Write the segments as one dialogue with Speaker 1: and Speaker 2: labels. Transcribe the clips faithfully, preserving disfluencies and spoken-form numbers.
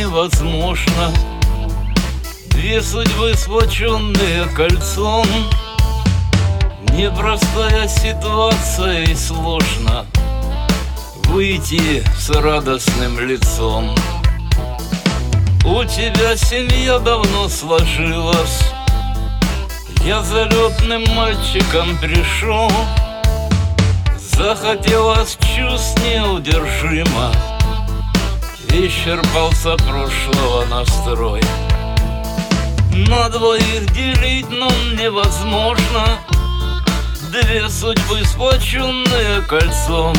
Speaker 1: невозможно. Две судьбы, сплоченные кольцом. Непростая ситуация и сложно выйти с радостным лицом. У тебя семья давно сложилась, я залетным мальчиком пришел. Захотелось чувств неудержимо, исчерпался прошлого настрой. На двоих делить нам невозможно, две судьбы, сплоченные кольцом.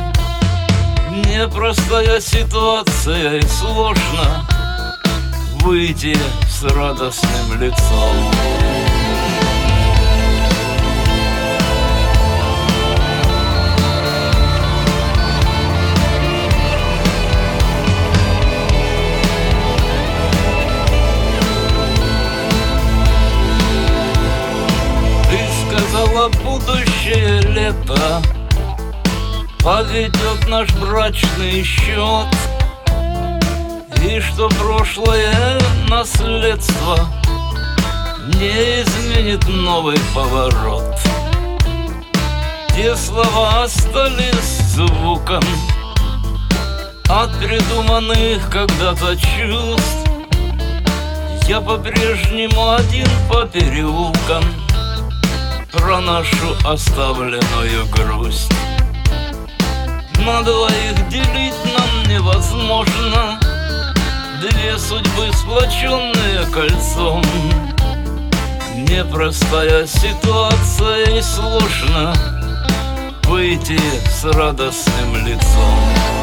Speaker 1: Непростая ситуация и сложно выйти с радостным лицом. Будущее лето поведет наш брачный счет, и что прошлое наследство не изменит новый поворот. Те слова остались звуком от придуманных когда-то чувств. Я по-прежнему один по переулкам проношу оставленную грусть. На двоих делить нам невозможно, две судьбы, сплоченные кольцом. Непростая ситуация и сложно выйти с радостным лицом.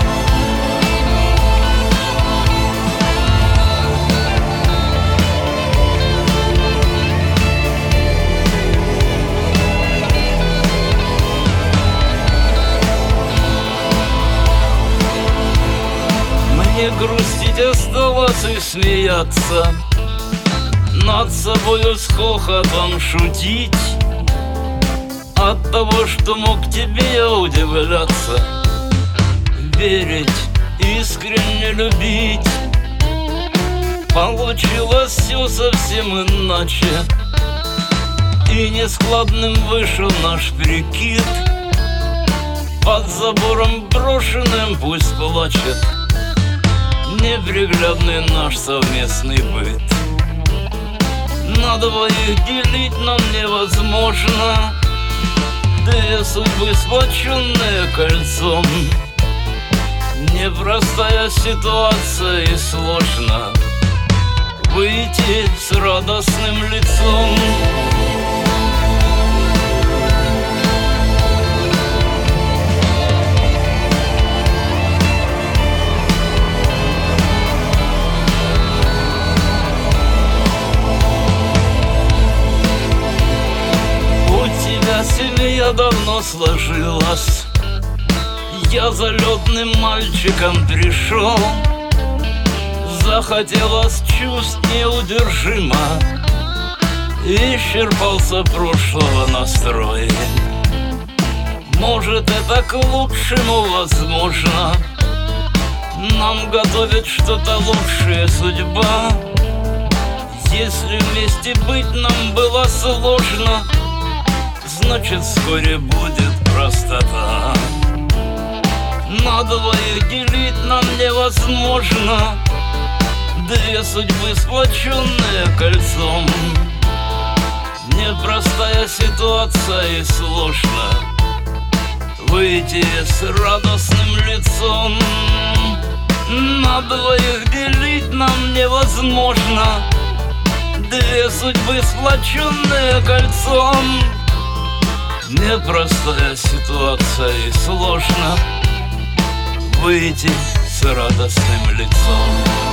Speaker 1: Грустить осталось и смеяться, над собою с хохотом шутить. От того, что мог тебе я удивляться, верить, искренне любить. Получилось все совсем иначе, и нескладным вышел наш прикид. Под забором брошенным пусть плачет неприглядный наш совместный быт. На двоих делить нам невозможно, две судьбы, сплоченные кольцом. Непростая ситуация и сложно выйти с радостным лицом. Семья давно сложилась, я залетным мальчиком пришел. Захотелось чувств неудержимо, исчерпался прошлого настрой. Может, это к лучшему возможно, нам готовит что-то лучшее судьба. Если вместе быть нам было сложно, значит, вскоре будет простота. На двоих делить нам невозможно, две судьбы, сплоченные кольцом. Непростая ситуация и сложно выйти с радостным лицом. На двоих делить нам невозможно, две судьбы, сплоченные кольцом. Непростая ситуация и сложно выйти с радостным лицом.